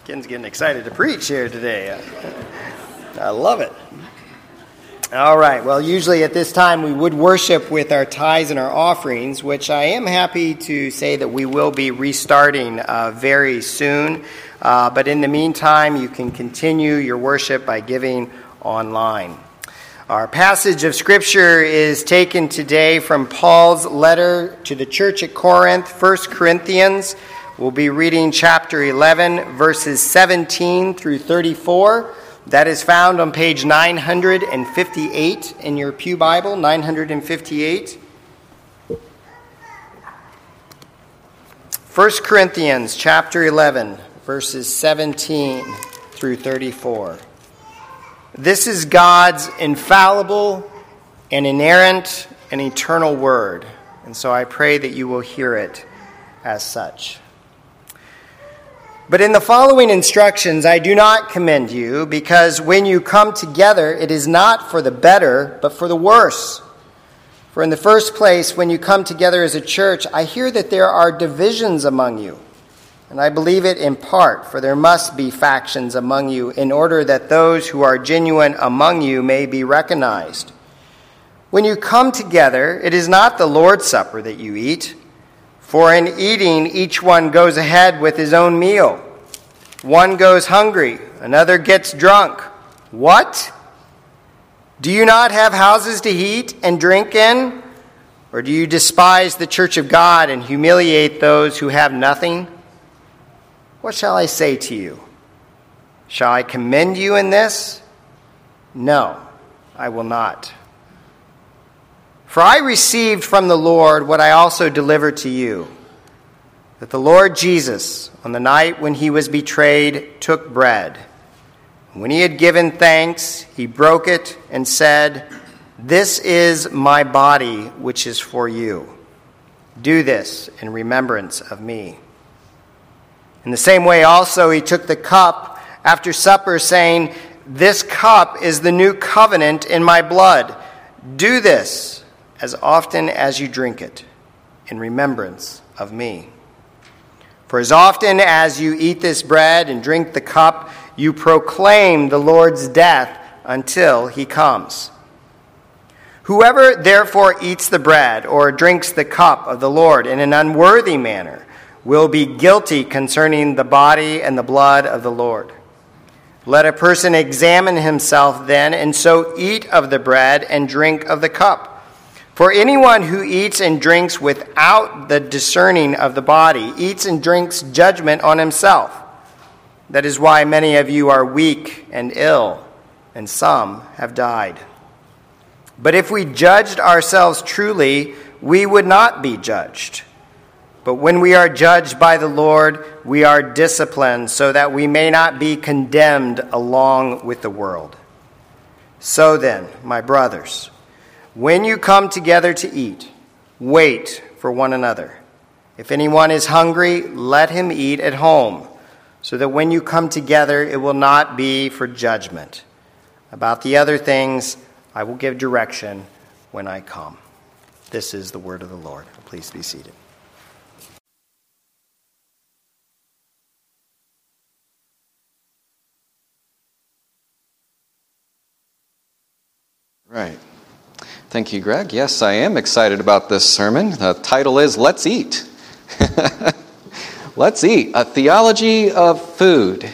Ken's getting excited to preach here today. I love it. All right. Well, usually at this time we would worship with our tithes and our offerings, which I am happy to say that we will be restarting very soon. But in the meantime, you can continue your worship by giving online. Our passage of Scripture is taken today from Paul's letter to the church at Corinth, 1 Corinthians. We'll be reading chapter 11, verses 17 through 34. That is found on page 958 in your Pew Bible, 958. 1 Corinthians chapter 11, verses 17 through 34. This is God's infallible and inerrant and eternal word, and so I pray that you will hear it as such. But in the following instructions I do not commend you, because when you come together it is not for the better, but for the worse. For in the first place, when you come together as a church, I hear that there are divisions among you. And I believe it in part, for there must be factions among you, in order that those who are genuine among you may be recognized. When you come together, it is not the Lord's Supper that you eat. For in eating, each one goes ahead with his own meal. One goes hungry, another gets drunk. What? Do you not have houses to eat and drink in? Or do you despise the church of God and humiliate those who have nothing? What shall I say to you? Shall I commend you in this? No, I will not. For I received from the Lord what I also delivered to you, that the Lord Jesus, on the night when he was betrayed, took bread. And when he had given thanks, he broke it and said, "This is my body, which is for you. Do this in remembrance of me." In the same way also he took the cup after supper, saying, "This cup is the new covenant in my blood. Do this as often as you drink it, in remembrance of me. For as often as you eat this bread and drink the cup, you proclaim the Lord's death until he comes. Whoever therefore eats the bread or drinks the cup of the Lord in an unworthy manner will be guilty concerning the body and the blood of the Lord. Let a person examine himself then, and so eat of the bread and drink of the cup. For anyone who eats and drinks without the discerning of the body eats and drinks judgment on himself. That is why many of you are weak and ill, and some have died. But if we judged ourselves truly, we would not be judged. But when we are judged by the Lord, we are disciplined so that we may not be condemned along with the world. So then, my brothers, when you come together to eat, wait for one another. If anyone is hungry, let him eat at home, so that when you come together, it will not be for judgment. About the other things, I will give direction when I come." This is the word of the Lord. Please be seated. Right. Thank you, Greg. Yes, I am excited about this sermon. The title is Let's Eat. Let's eat. A theology of food.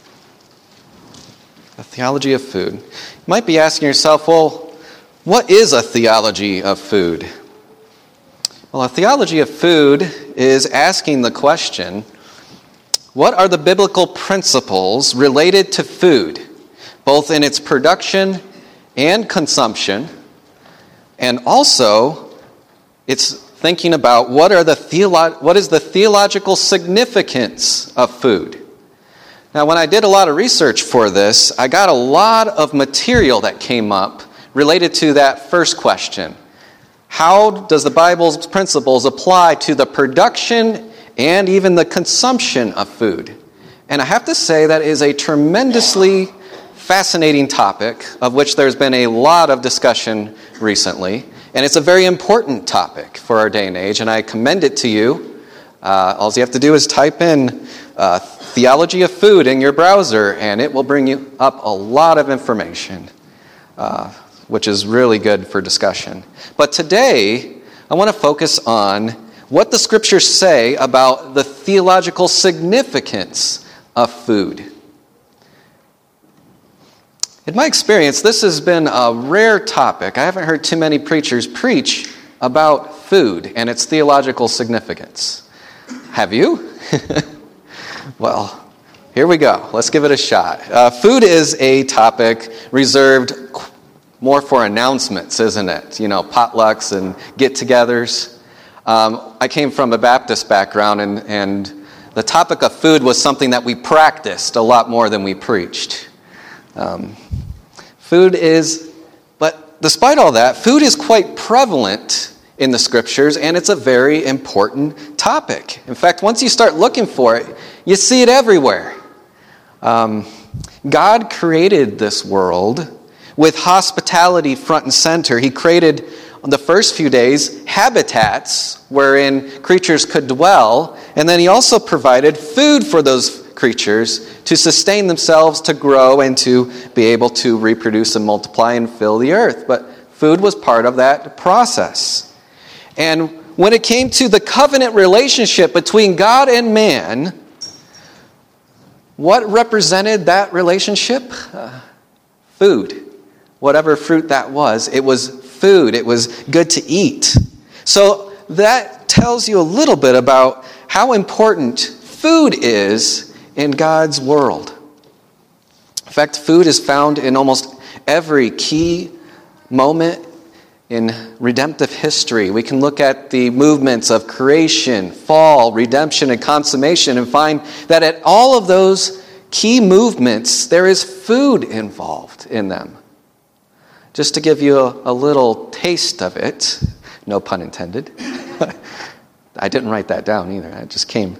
A theology of food. You might be asking yourself, well, what is a theology of food? Well, a theology of food is asking the question, what are the biblical principles related to food, both in its production and consumption? And also, it's thinking about what is the theological significance of food. Now, when I did a lot of research for this, I got a lot of material that came up related to that first question. How does the Bible's principles apply to the production and even the consumption of food? And I have to say that is a tremendously fascinating topic of which there's been a lot of discussion recently. And it's a very important topic for our day and age, and I commend it to you. All you have to do is type in theology of food in your browser, and it will bring you up a lot of information, which is really good for discussion. But today, I want to focus on what the scriptures say about the theological significance of food. In my experience, this has been a rare topic. I haven't heard too many preachers preach about food and its theological significance. Have you? Well, here we go. Let's give it a shot. Food is a topic reserved more for announcements, isn't it? You know, potlucks and get-togethers. I came from a Baptist background, and the topic of food was something that we practiced a lot more than we preached. But despite all that, food is quite prevalent in the scriptures, and it's a very important topic. In fact, once you start looking for it, you see it everywhere. God created this world with hospitality front and center. He created, on the first few days, habitats wherein creatures could dwell, and then he also provided food for those creatures to sustain themselves, to grow, and to be able to reproduce and multiply and fill the earth. But food was part of that process. And when it came to the covenant relationship between God and man, what represented that relationship? Food. Whatever fruit that was, it was food. It was good to eat. So that tells you a little bit about how important food is in God's world. In fact, food is found in almost every key moment in redemptive history. We can look at the movements of creation, fall, redemption, and consummation and find that at all of those key movements, there is food involved in them. Just to give you a little taste of it, no pun intended. I didn't write that down either, it just came.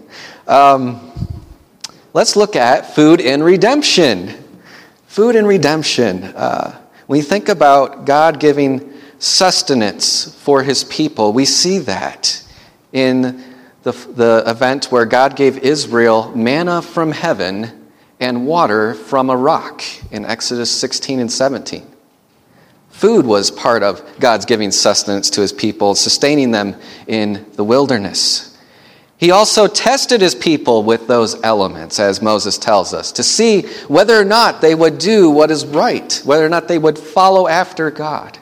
Let's look at food in redemption. Food in redemption. When you think about God giving sustenance for his people, we see that in the event where God gave Israel manna from heaven and water from a rock in Exodus 16 and 17. Food was part of God's giving sustenance to his people, sustaining them in the wilderness. He also tested his people with those elements, as Moses tells us, to see whether or not they would do what is right, whether or not they would follow after God.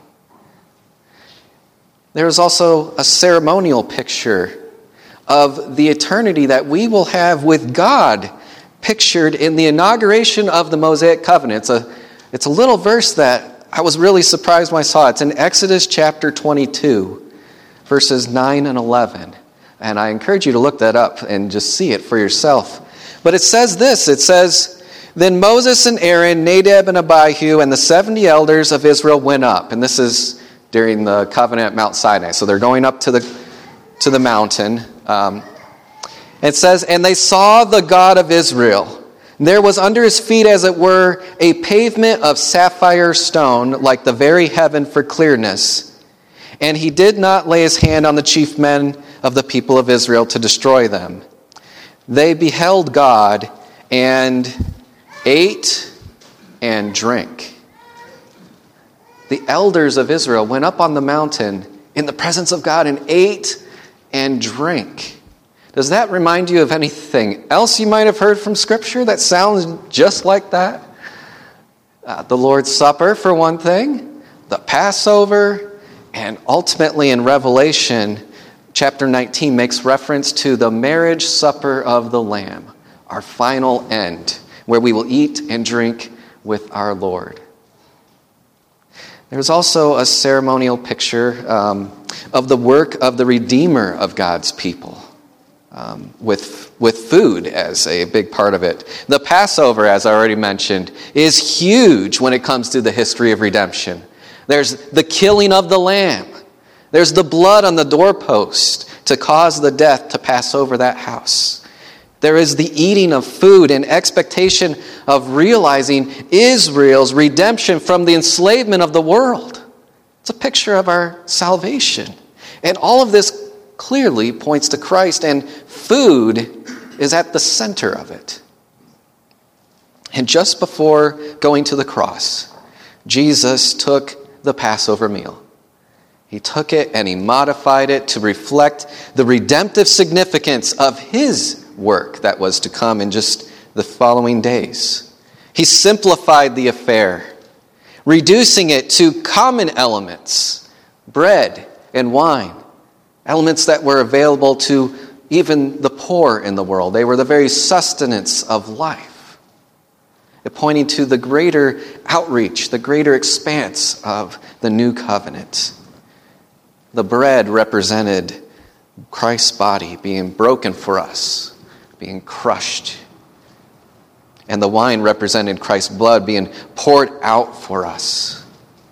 There is also a ceremonial picture of the eternity that we will have with God, pictured in the inauguration of the Mosaic covenant. It's a little verse that I was really surprised when I saw it. It's in Exodus chapter 22, verses 9 and 11. And I encourage you to look that up and just see it for yourself. But it says this, it says, "Then Moses and Aaron, Nadab and Abihu, and the 70 elders of Israel went up." And this is during the covenant at Mount Sinai. So they're going up to the mountain. It says, "And they saw the God of Israel. There was under his feet, as it were, a pavement of sapphire stone, like the very heaven for clearness. And he did not lay his hand on the chief men of the people of Israel to destroy them. They beheld God and ate and drank." The elders of Israel went up on the mountain in the presence of God and ate and drank. Does that remind you of anything else you might have heard from Scripture that sounds just like that? The Lord's Supper, for one thing, the Passover, and ultimately in Revelation, chapter 19 makes reference to the marriage supper of the Lamb, our final end, where we will eat and drink with our Lord. There's also a ceremonial picture of the work of the Redeemer of God's people, with food as a big part of it. The Passover, as I already mentioned, is huge when it comes to the history of redemption. There's the killing of the lamb. There's the blood on the doorpost to cause the death to pass over that house. There is the eating of food in expectation of realizing Israel's redemption from the enslavement of the world. It's a picture of our salvation. And all of this clearly points to Christ, and food is at the center of it. And just before going to the cross, Jesus took the Passover meal. He took it and he modified it to reflect the redemptive significance of his work that was to come in just the following days. He simplified the affair, reducing it to common elements, bread and wine, elements that were available to even the poor in the world. They were the very sustenance of life, pointing to the greater outreach, the greater expanse of the new covenant. The bread represented Christ's body being broken for us, being crushed. And the wine represented Christ's blood being poured out for us.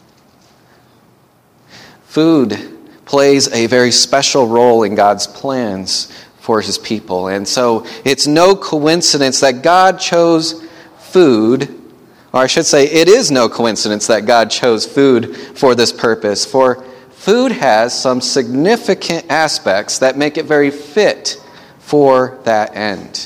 Food plays a very special role in God's plans for his people. And so it's no coincidence that God chose food, or I should say it is no coincidence that God chose food for this purpose. For food has some significant aspects that make it very fit for that end.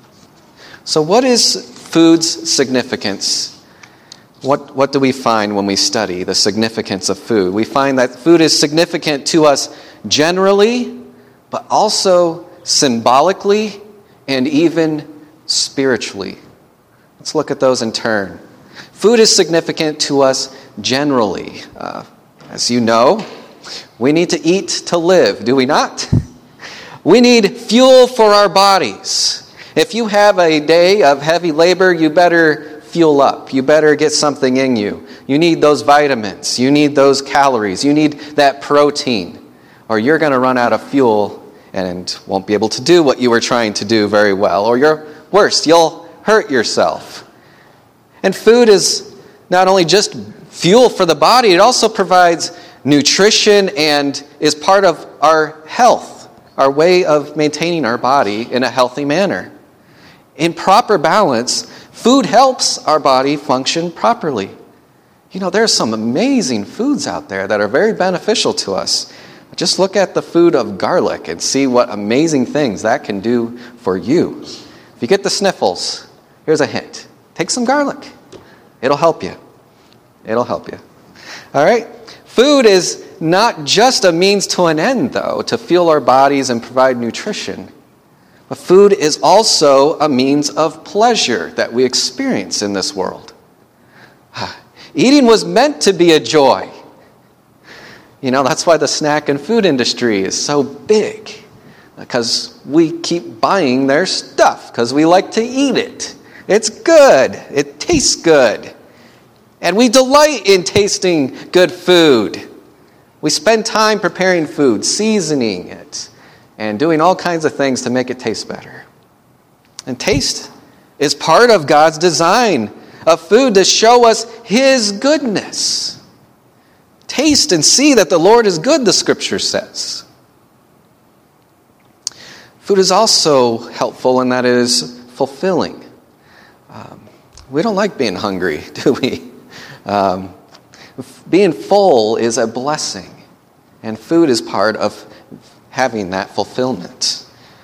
So what is food's significance? What do we find when we study the significance of food? We find that food is significant to us generally, but also symbolically and even spiritually. Let's look at those in turn. Food is significant to us generally. As you know, we need to eat to live, do we not? We need fuel for our bodies. If you have a day of heavy labor, you better fuel up. You better get something in you. You need those vitamins. You need those calories. You need that protein, or you're going to run out of fuel and won't be able to do what you were trying to do very well. Or you're worse, you'll hurt yourself. And food is not only just fuel for the body, it also provides nutrition and is part of our health, our way of maintaining our body in a healthy manner. In proper balance, food helps our body function properly. You know, there's some amazing foods out there that are very beneficial to us. Just look at the food of garlic and see what amazing things that can do for you. If you get the sniffles, here's a hint. Take some garlic. It'll help you. It'll help you. All right? Food is not just a means to an end, though, to fuel our bodies and provide nutrition. But food is also a means of pleasure that we experience in this world. Eating was meant to be a joy. You know, that's why the snack and food industry is so big. Because we keep buying their stuff because we like to eat it. It's good. It tastes good. And we delight in tasting good food. We spend time preparing food, seasoning it, and doing all kinds of things to make it taste better. And taste is part of God's design of food to show us his goodness. Taste and see that the Lord is good, the scripture says. Food is also helpful in that it is fulfilling. We don't like being hungry, do we? Being full is a blessing, and food is part of having that fulfillment.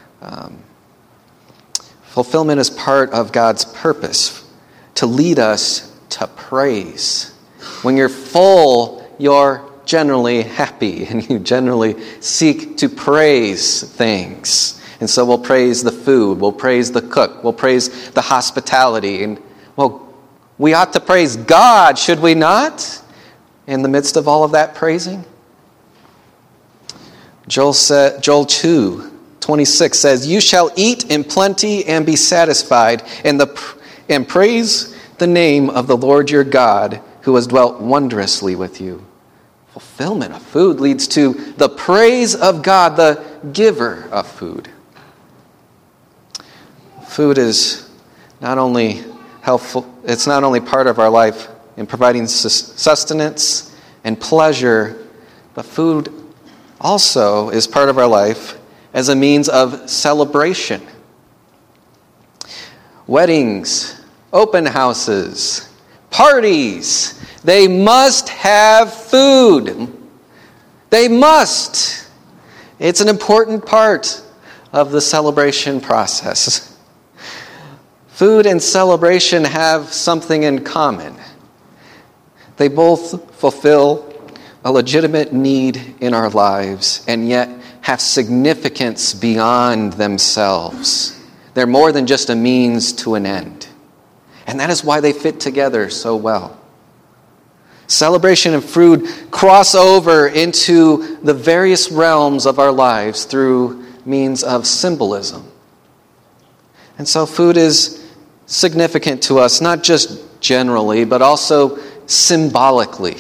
Fulfillment is part of God's purpose to lead us to praise. When you're full, you're generally happy, and you generally seek to praise things. And so we'll praise the food, we'll praise the cook, we'll praise the hospitality. And, well, we ought to praise God, should we not? In the midst of all of that praising? Joel 2:26 says, "You shall eat in plenty and be satisfied, and praise the name of the Lord your God, who has dwelt wondrously with you." Fulfillment of food leads to the praise of God, the giver of food. Food is not only helpful, it's not only part of our life in providing sustenance and pleasure, but food also is part of our life as a means of celebration. Weddings, open houses, parties, they must have food. They must. It's an important part of the celebration process. Food and celebration have something in common. They both fulfill a legitimate need in our lives and yet have significance beyond themselves. They're more than just a means to an end. And that is why they fit together so well. Celebration and food cross over into the various realms of our lives through means of symbolism. And so food is significant to us, not just generally, but also symbolically.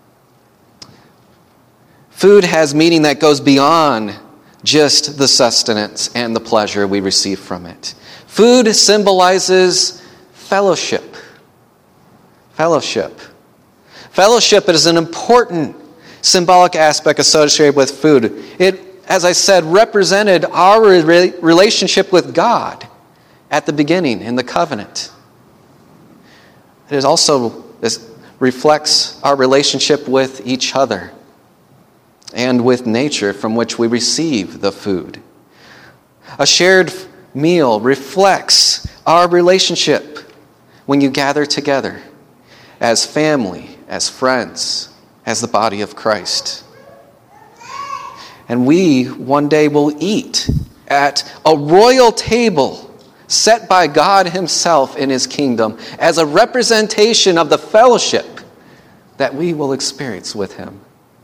Food has meaning that goes beyond just the sustenance and the pleasure we receive from it. Food symbolizes fellowship. Fellowship is an important symbolic aspect associated with food. It, as I said, represented our relationship with God at the beginning in the covenant. It also reflects our relationship with each other and with nature from which we receive the food. A shared meal reflects our relationship when you gather together as family, as friends, as the body of Christ. And we one day will eat at a royal table set by God himself in his kingdom as a representation of the fellowship that we will experience with him.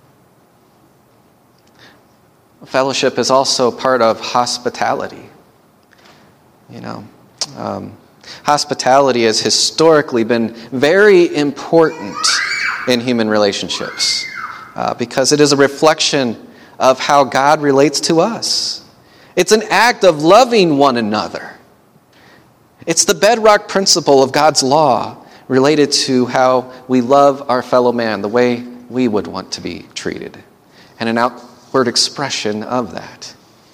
Fellowship is also part of hospitality. Hospitality has historically been very important in human relationships because it is a reflection of how God relates to us. It's an act of loving one another. It's the bedrock principle of God's law related to how we love our fellow man, the way we would want to be treated, and an outward expression of that.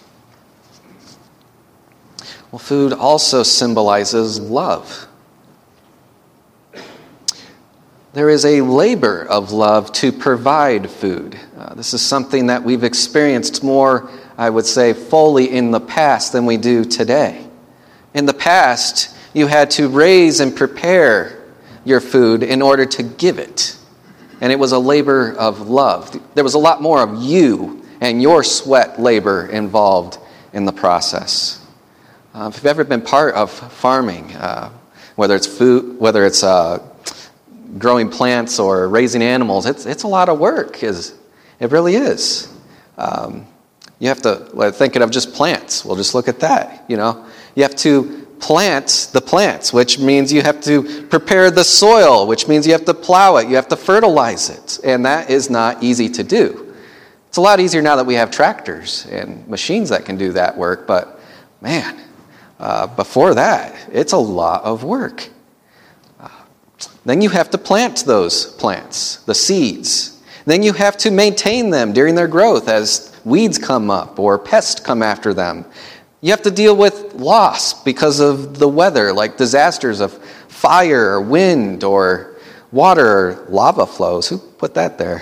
Well, food also symbolizes love. There is a labor of love to provide food. This is something that we've experienced more, I would say, fully in the past than we do today. In the past, you had to raise and prepare your food in order to give it. And it was a labor of love. There was a lot more of you and your sweat labor involved in the process. If you've ever been part of farming, whether it's food, whether it's growing plants or raising animals, it's a lot of work. It really is. You have to, thinking of just plants, we'll just look at that, You have to plant the plants, which means you have to prepare the soil, which means you have to plow it, you have to fertilize it, and that is not easy to do. It's a lot easier now that we have tractors and machines that can do that work, but man, before that, it's a lot of work. Then you have to plant those plants, the seeds. Then you have to maintain them during their growth as weeds come up or pests come after them. You have to deal with loss because of the weather, like disasters of fire or wind or water or lava flows. Who put that there?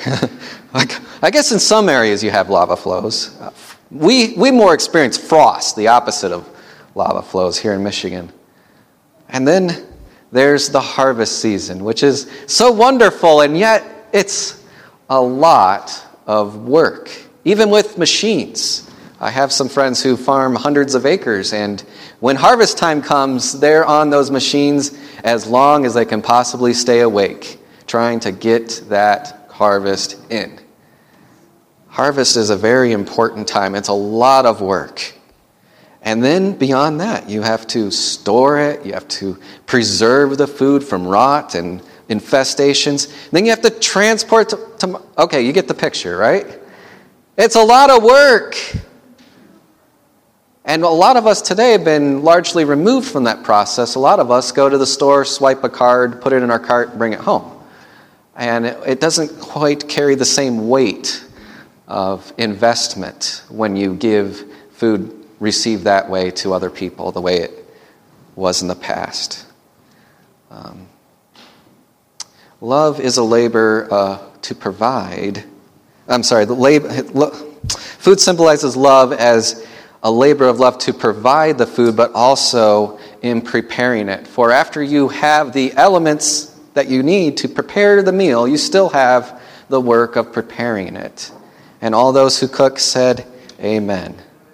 I guess in some areas you have lava flows. We more experience frost, the opposite of lava flows here in Michigan. And then there's the harvest season, which is so wonderful, and yet it's a lot of work, even with machines. I have some friends who farm hundreds of acres, and when harvest time comes, they're on those machines as long as they can possibly stay awake, trying to get that harvest in. Harvest is a very important time. It's a lot of work. And then beyond that, you have to store it, you have to preserve the food from rot and infestations. Then you have to transport to okay, you get the picture, right? It's a lot of work. And a lot of us today have been largely removed from that process. A lot of us go to the store, swipe a card, put it in our cart, bring it home. And it doesn't quite carry the same weight of investment when you give food received that way to other people, the way it was in the past. Love is a labor to provide. Food symbolizes love as a labor of love to provide the food, but also in preparing it. For after you have the elements that you need to prepare the meal, you still have the work of preparing it. And all those who cook said, Amen.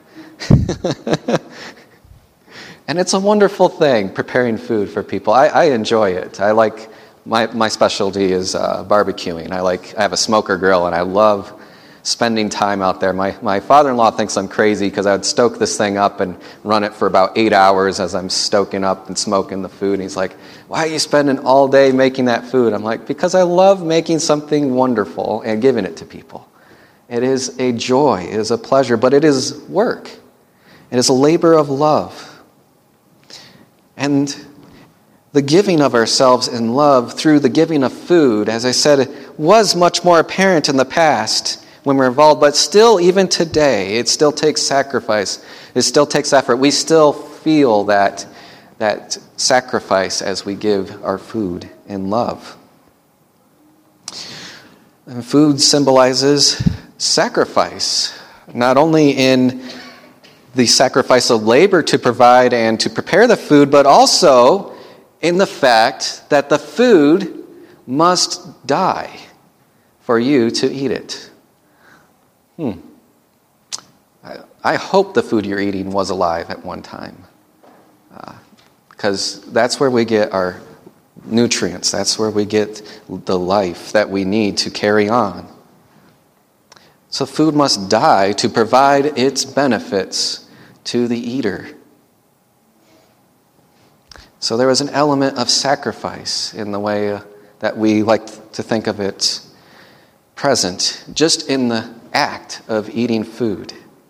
And it's a wonderful thing, preparing food for people. I enjoy it. I like, my specialty is barbecuing. I have a smoker grill, and I love spending time out there. My father-in-law thinks I'm crazy because I would stoke this thing up and run it for about 8 hours as I'm stoking up and smoking the food. And he's like, why are you spending all day making that food? I'm like, because I love making something wonderful and giving it to people. It is a joy, it is a pleasure, but it is work. It is a labor of love. And the giving of ourselves in love through the giving of food, as I said, was much more apparent in the past when we're involved, but still, even today, it still takes sacrifice. It still takes effort. We still feel that sacrifice as we give our food in love. And food symbolizes sacrifice, not only in the sacrifice of labor to provide and to prepare the food, but also in the fact that the food must die for you to eat it. I hope the food you're eating was alive at one time, because that's where we get our nutrients. That's where we get the life that we need to carry on. So food must die to provide its benefits to the eater. So there was an element of sacrifice in the way that we like to think of it present, just in the act of eating food.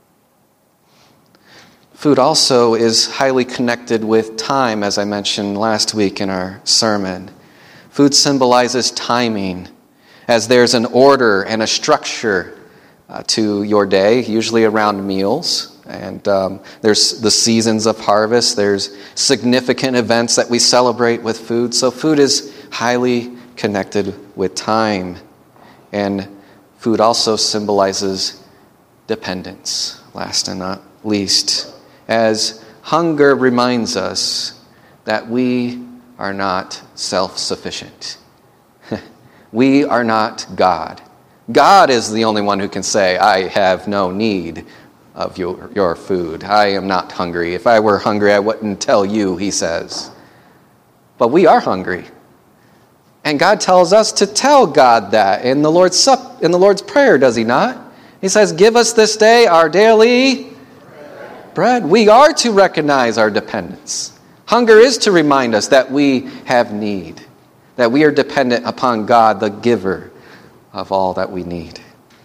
Food also is highly connected with time, as I mentioned last week in our sermon. Food symbolizes timing, as there's an order and a structure to your day, usually around meals. And there's the seasons of harvest. There's significant events that we celebrate with food. So food is highly connected with time. And food also symbolizes dependence, last and not least, as hunger reminds us that we are not self-sufficient. We are not God. God is the only one who can say, I have no need of your food. I am not hungry. If I were hungry, I wouldn't tell you, he says. But we are hungry. And God tells us to tell God that in the Lord's Prayer, does he not? He says, give us this day our daily bread. We are to recognize our dependence. Hunger is to remind us that we have need, that we are dependent upon God, the giver of all that we need.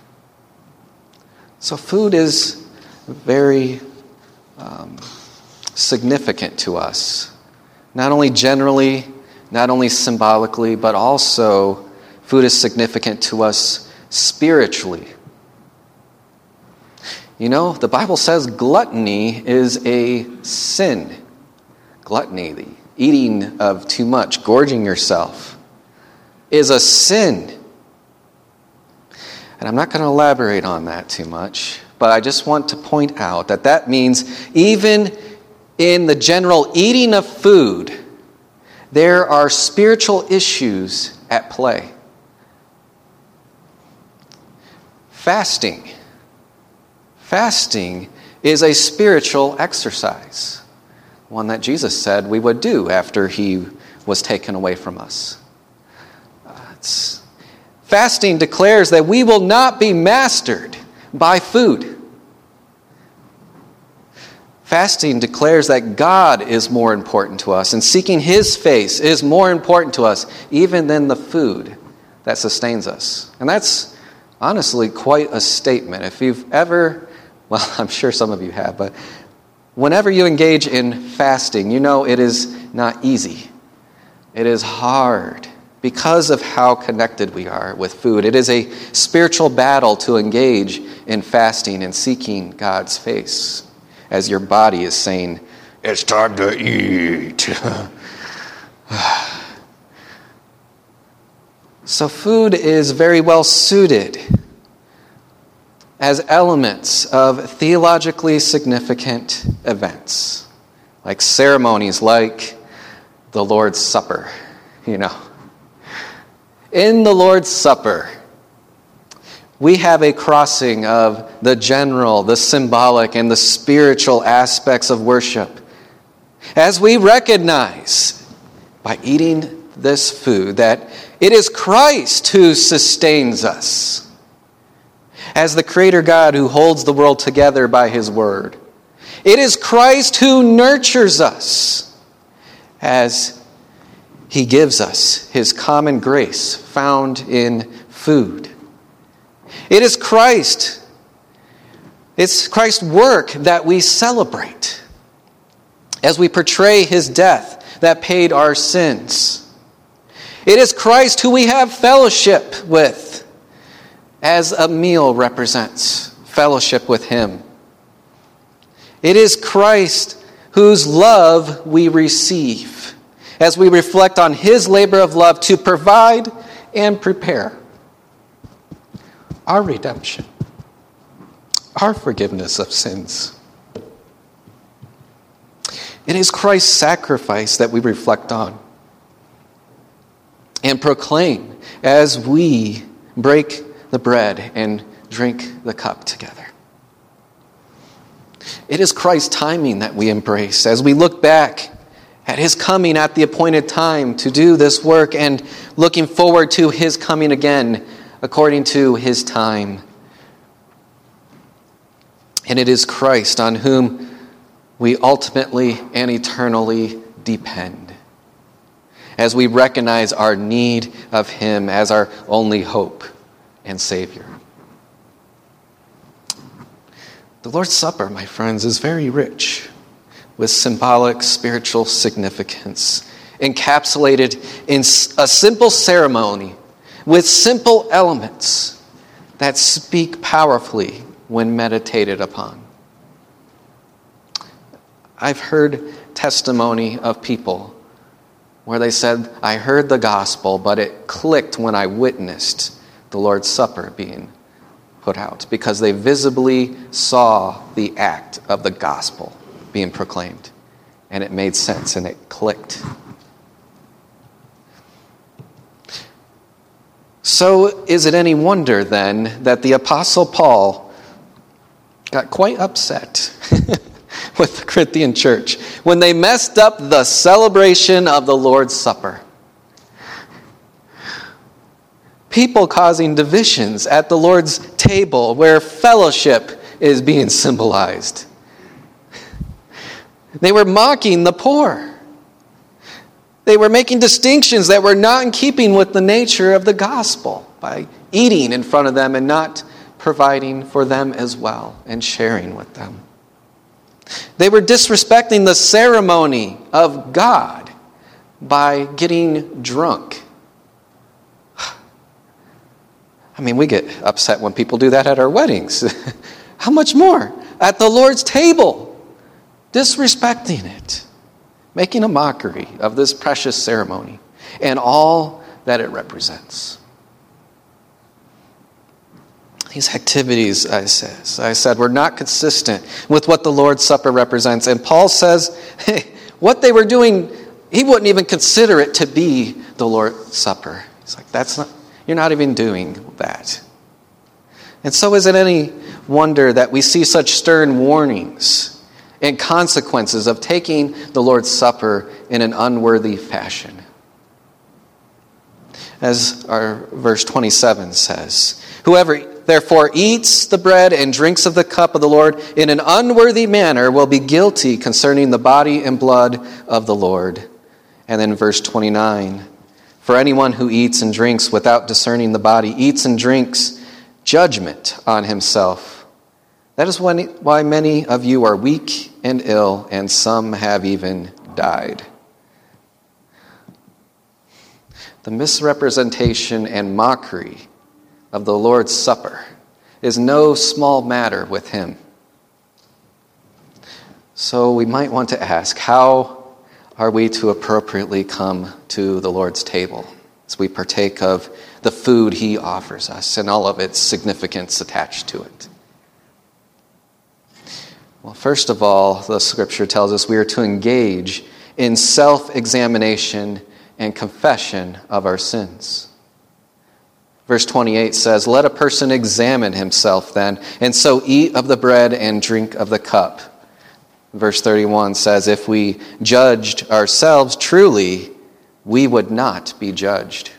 So food is very significant to us, not only generally, not only symbolically, but also food is significant to us spiritually. You know, the Bible says gluttony is a sin. Gluttony, the eating of too much, gorging yourself, is a sin. And I'm not going to elaborate on that too much, but I just want to point out that means even in the general eating of food, there are spiritual issues at play. Fasting is a spiritual exercise, one that Jesus said we would do after he was taken away from us. Fasting declares that we will not be mastered by food. Fasting declares that God is more important to us, and seeking his face is more important to us even than the food that sustains us. And that's honestly quite a statement. If you've ever, well, I'm sure some of you have, but whenever you engage in fasting, you know it is not easy. It is hard because of how connected we are with food. It is a spiritual battle to engage in fasting and seeking God's face, as your body is saying, it's time to eat. So food is very well suited as elements of theologically significant events. like ceremonies like the Lord's Supper, In the Lord's Supper, we have a crossing of the general, the symbolic, and the spiritual aspects of worship. As we recognize by eating this food that it is Christ who sustains us, as the Creator God who holds the world together by His Word. It is Christ who nurtures us as He gives us His common grace found in food. It is Christ. It's Christ's work that we celebrate as we portray His death that paid our sins. It is Christ who we have fellowship with, as a meal represents fellowship with Him. It is Christ whose love we receive as we reflect on His labor of love to provide and prepare our redemption, our forgiveness of sins. It is Christ's sacrifice that we reflect on and proclaim as we break the bread and drink the cup together. It is Christ's timing that we embrace as we look back at His coming at the appointed time to do this work and looking forward to His coming again according to His time. And it is Christ on whom we ultimately and eternally depend as we recognize our need of Him as our only hope and Savior. The Lord's Supper, my friends, is very rich with symbolic spiritual significance, encapsulated in a simple ceremony with simple elements that speak powerfully when meditated upon. I've heard testimony of people where they said, I heard the gospel, but it clicked when I witnessed the Lord's Supper being put out, because they visibly saw the act of the gospel being proclaimed. And it made sense and it clicked. So is it any wonder then that the Apostle Paul got quite upset with the Corinthian church when they messed up the celebration of the Lord's Supper? People causing divisions at the Lord's table where fellowship is being symbolized. They were mocking the poor. They were making distinctions that were not in keeping with the nature of the gospel by eating in front of them and not providing for them as well and sharing with them. They were disrespecting the ceremony of God by getting drunk. I mean, we get upset when people do that at our weddings. How much more at the Lord's table? Disrespecting it, making a mockery of this precious ceremony and all that it represents. These activities, I said, were not consistent with what the Lord's Supper represents. And Paul says, hey, what they were doing, he wouldn't even consider it to be the Lord's Supper. He's like, you're not even doing that. And so is it any wonder that we see such stern warnings and consequences of taking the Lord's Supper in an unworthy fashion? As our verse 27 says, whoever therefore eats the bread and drinks of the cup of the Lord in an unworthy manner will be guilty concerning the body and blood of the Lord. And then verse 29, for anyone who eats and drinks without discerning the body eats and drinks judgment on himself. That is why many of you are weak and ill, and some have even died. The misrepresentation and mockery of the Lord's Supper is no small matter with Him. So we might want to ask, how are we to appropriately come to the Lord's table as we partake of the food He offers us and all of its significance attached to it? Well, first of all, the scripture tells us we are to engage in self-examination and confession of our sins. Verse 28 says, "Let a person examine himself then, and so eat of the bread and drink of the cup." Verse 31 says, "If we judged ourselves truly, we would not be judged."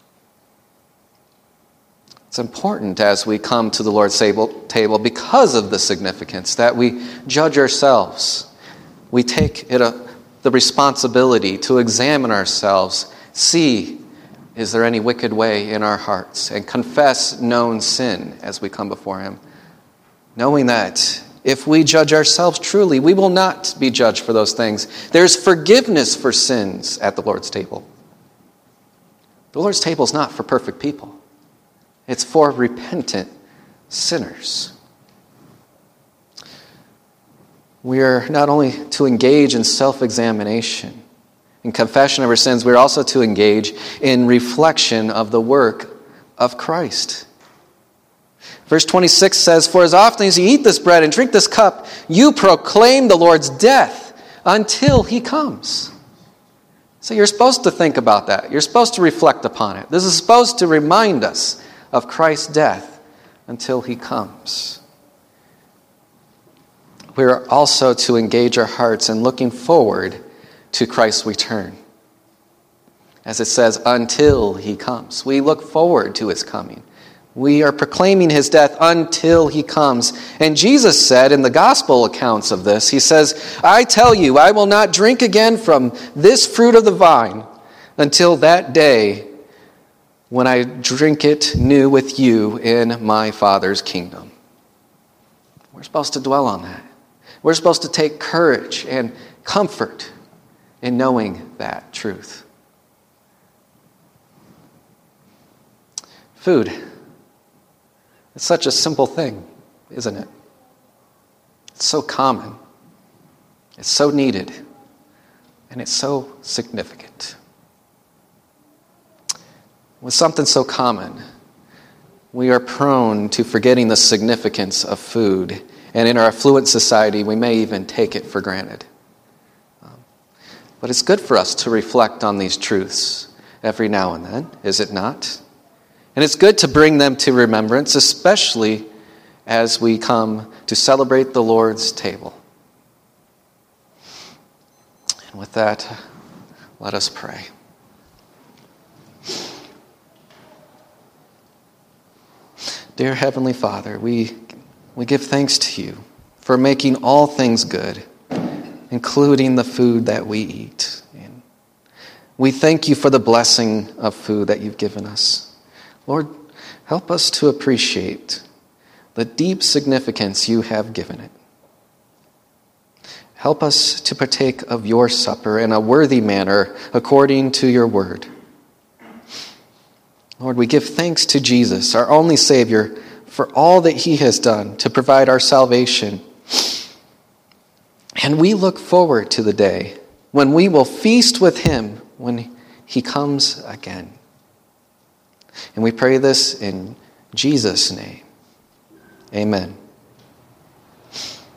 It's important as we come to the Lord's table because of the significance that we judge ourselves. We take the responsibility to examine ourselves, see, is there any wicked way in our hearts, and confess known sin as we come before Him, knowing that if we judge ourselves truly, we will not be judged for those things. There's forgiveness for sins at the Lord's table. The Lord's table is not for perfect people. It's for repentant sinners. We are not only to engage in self-examination, in confession of our sins, we're also to engage in reflection of the work of Christ. Verse 26 says, "For as often as you eat this bread and drink this cup, you proclaim the Lord's death until He comes." So you're supposed to think about that. You're supposed to reflect upon it. This is supposed to remind us of Christ's death until He comes. We're also to engage our hearts in looking forward to Christ's return. As it says, until He comes. We look forward to His coming. We are proclaiming His death until He comes. And Jesus said in the gospel accounts of this, He says, "I tell you, I will not drink again from this fruit of the vine until that day when I drink it new with you in my Father's kingdom." We're supposed to dwell on that. We're supposed to take courage and comfort in knowing that truth. Food. It's such a simple thing, isn't it? It's so common. It's so needed. And it's so significant. With something so common, we are prone to forgetting the significance of food. And in our affluent society, we may even take it for granted. But it's good for us to reflect on these truths every now and then, is it not? And it's good to bring them to remembrance, especially as we come to celebrate the Lord's table. And with that, let us pray. Dear Heavenly Father, we give thanks to You for making all things good, including the food that we eat. And we thank You for the blessing of food that You've given us. Lord, help us to appreciate the deep significance You have given it. Help us to partake of Your supper in a worthy manner according to Your word. Lord, we give thanks to Jesus, our only Savior, for all that He has done to provide our salvation. And we look forward to the day when we will feast with Him when He comes again. And we pray this in Jesus' name. Amen.